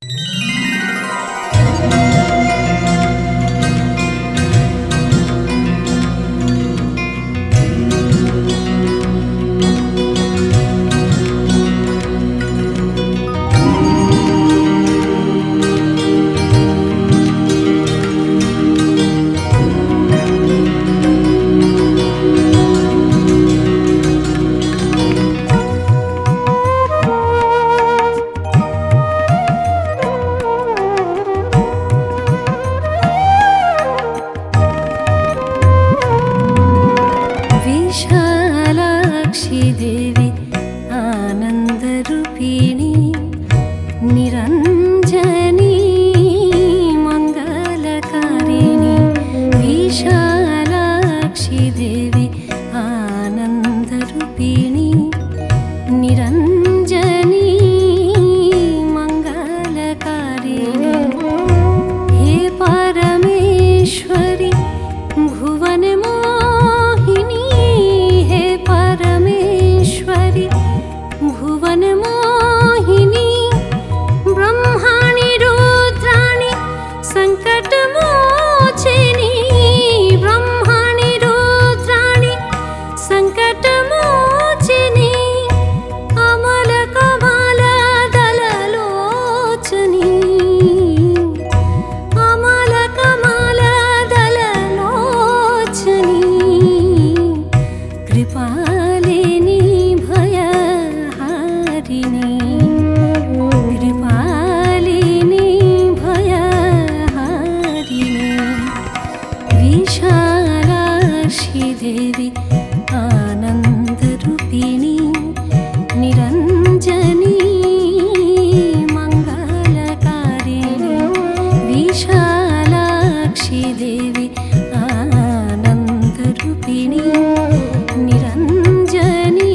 देवी आनन्दरूपिणी निरञ्जनी मङ्गलकारिणी Vishalakshi देवी आनन्दरूपिणी निरञ्जनी मङ्गलकारिणी हे परमेश्वरी भुवन Mohini हे परमेश्वरी भुवन Mohini ब्रह्माणि रुद्राणि संकटमोचिनी ब्रह्माणि रुद्राणि संकटमोचिनी अमल कमल दललोचनी अमल कमल दललोचनी Kripalani भयहारिणी Kripalani भयहारिणी Vishalakshi देवी आनन्दरूपिणी निरञ्जनी मङ्गलकारिणी Vishalakshi देवी आनन्दरूपिणी निरञ्जनी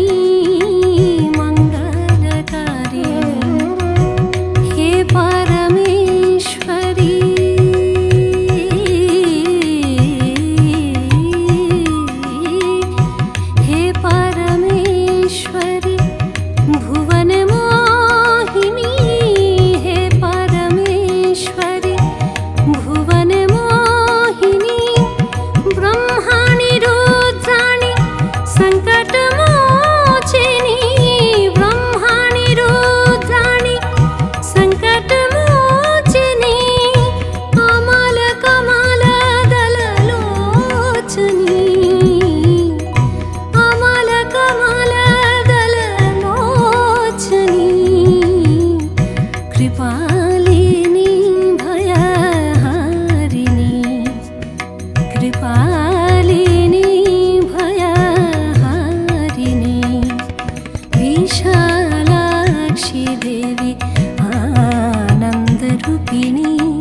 मङ्गलकारिणी हे परमेश्वरी हे परमेश्वरी भुवन Mohini हे परमेश्वरी भुवन Mohini ब्रह्माणि रुद्राणि संकटमोचिनी ब्रह्माणि रुद्राणि संकटमोचिनी अमल कमल दललोचनी अमल कमल दललोचनी Kripalani भयहारिणी Kripalani भयहारिणी Vishalakshi देवी आनन्दरूपिणी